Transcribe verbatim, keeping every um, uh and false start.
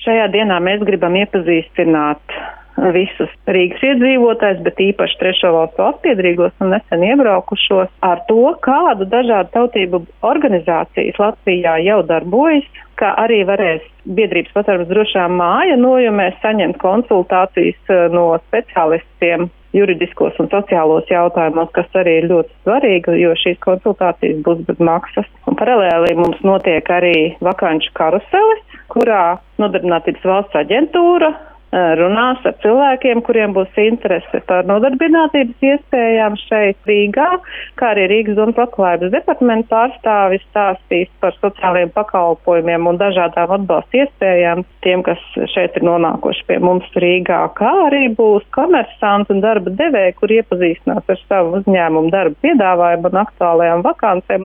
Šajā dienā mēs gribam iepazīstināt visus Rīgas iedzīvotājus, bet īpaši trešo valstu valstspiedrīgos un nesen iebraukušos ar to, kādu dažādu tautību organizācijas Latvijā jau darbojas, kā arī varēs biedrības patvērums drošā māja nojumēs saņemt konsultācijas no speciālistiem juridiskos un sociālos jautājumos, kas arī ir ļoti svarīgi, jo šīs konsultācijas būs bez maksas. Un paralēli mums notiek arī vakanču karuselis, kurā Nodarbinātības valsts aģentūra runās ar cilvēkiem, kuriem būs interese par nodarbinātības iespējām šeit Rīgā, kā arī Rīgas domas labklājības departamenta pārstāvis stāstīs par sociālajiem pakalpojumiem un dažādām atbalsta iespējām tiem, kas šeit ir nonākuši pie mums Rīgā, kā arī būs komersanti un darba devēji, kur iepazīstinās ar savu uzņēmumu darba piedāvājumu un aktuālajām vakancēm.